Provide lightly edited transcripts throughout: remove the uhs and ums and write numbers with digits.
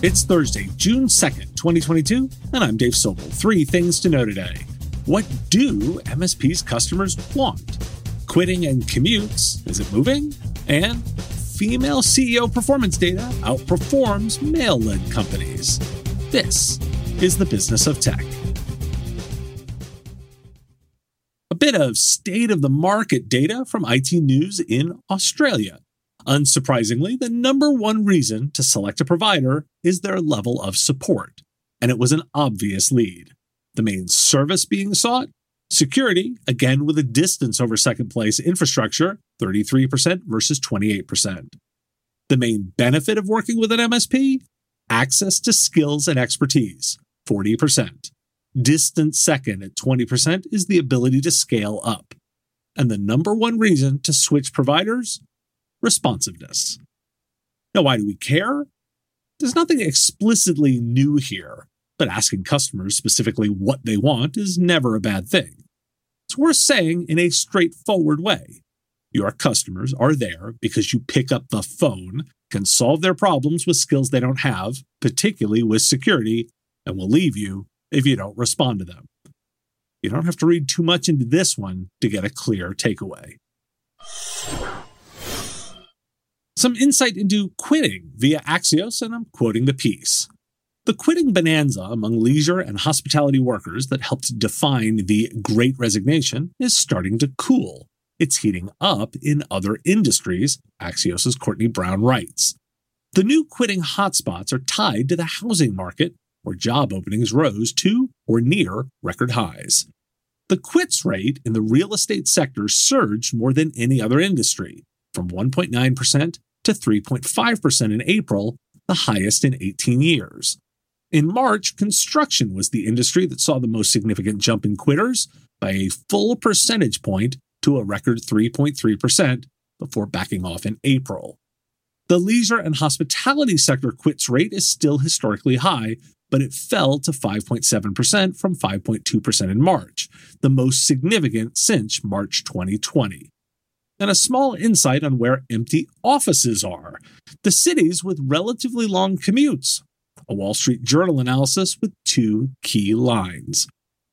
It's Thursday, June 2nd, 2022, and I'm Dave Sobel. 3 things to know today. What do MSP's customers want? Quitting and commutes, is it moving? And female CEO performance data outperforms male-led companies. This is the business of tech. A bit of state-of-the-market data from IT News in Australia. Unsurprisingly, the number one reason to select a provider is their level of support, and it was an obvious lead. The main service being sought? Security, again with a distance over second place. Infrastructure, 33% versus 28%. The main benefit of working with an MSP? Access to skills and expertise, 40%. Distant second at 20% is the ability to scale up. And the number one reason to switch providers? Responsiveness. Now, why do we care? There's nothing explicitly new here, but asking customers specifically what they want is never a bad thing. It's worth saying in a straightforward way. Your customers are there because you pick up the phone, can solve their problems with skills they don't have, particularly with security, and will leave you if you don't respond to them. You don't have to read too much into this one to get a clear takeaway. Some insight into quitting via Axios, and I'm quoting the piece. The quitting bonanza among leisure and hospitality workers that helped define the Great Resignation is starting to cool. It's heating up in other industries, Axios' Courtney Brown writes. The new quitting hotspots are tied to the housing market, where job openings rose to or near record highs. The quits rate in the real estate sector surged more than any other industry, from 1.9% to 3.5% in April, the highest in 18 years. In March, construction was the industry that saw the most significant jump in quitters by a full percentage point to a record 3.3% before backing off in April. The leisure and hospitality sector quits rate is still historically high, but it fell to 5.7% from 5.2% in March, the most significant since March 2020. And a small insight on where empty offices are. The cities with relatively long commutes. A Wall Street Journal analysis with 2 key lines.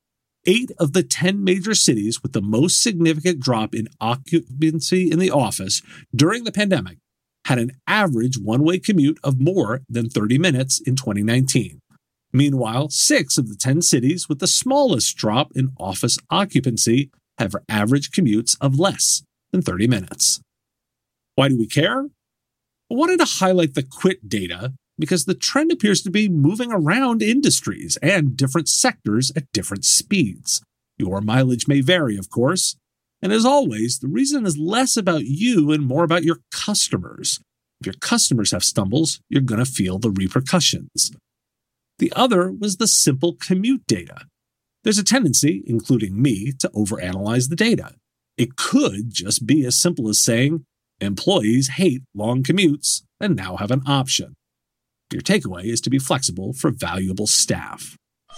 8 of the 10 major cities with the most significant drop in occupancy in the office during the pandemic had an average one-way commute of more than 30 minutes in 2019. Meanwhile, 6 of the 10 cities with the smallest drop in office occupancy have average commutes of less than 30 minutes. Why do we care? I wanted to highlight the quit data because the trend appears to be moving around industries and different sectors at different speeds. Your mileage may vary, of course. And as always, the reason is less about you and more about your customers. If your customers have stumbles, you're going to feel the repercussions. The other was the simple commute data. There's a tendency, including me, to overanalyze the data. It could just be as simple as saying, employees hate long commutes and now have an option. Your takeaway is to be flexible for valuable staff.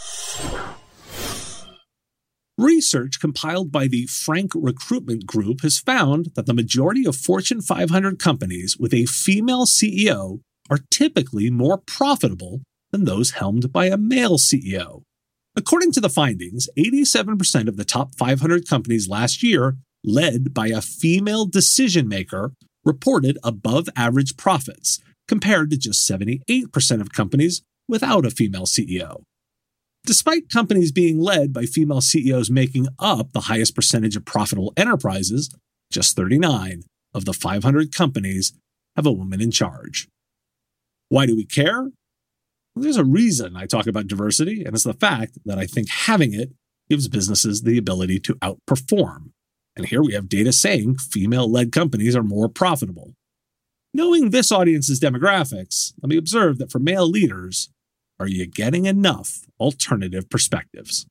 Research compiled by the Frank Recruitment Group has found that the majority of Fortune 500 companies with a female CEO are typically more profitable than those helmed by a male CEO. According to the findings, 87% of the top 500 companies last year, led by a female decision-maker, reported above-average profits, compared to just 78% of companies without a female CEO. Despite companies being led by female CEOs making up the highest percentage of profitable enterprises, just 39 of the 500 companies have a woman in charge. Why do we care? Well, there's a reason I talk about diversity, and it's the fact that I think having it gives businesses the ability to outperform. And here we have data saying female-led companies are more profitable. Knowing this audience's demographics, let me observe that for male leaders, are you getting enough alternative perspectives?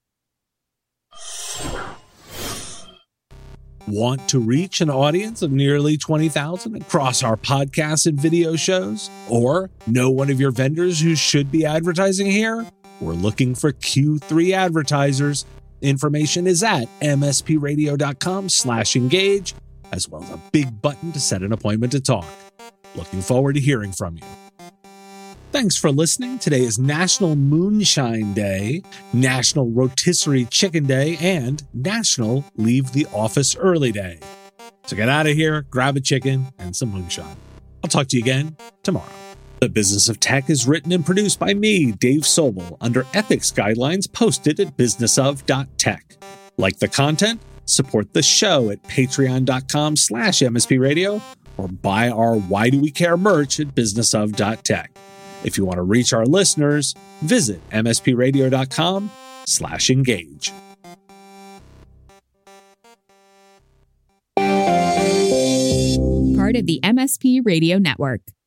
Want to reach an audience of nearly 20,000 across our podcasts and video shows? Or know one of your vendors who should be advertising here? We're looking for Q3 advertisers. Information is at mspradio.com/engage, as well as a big button to set an appointment to talk. Looking forward to hearing from you. Thanks for listening. Today is National Moonshine Day, National Rotisserie Chicken Day, and National Leave the Office Early Day. So get out of here, grab a chicken, and some moonshine. I'll talk to you again tomorrow. The Business of Tech is written and produced by me, Dave Sobel, under ethics guidelines posted at businessof.tech. Like the content? Support the show at patreon.com/MSP Radio or buy our Why Do We Care merch at businessof.tech. If you want to reach our listeners, visit mspradio.com/engage. Part of the MSP Radio Network.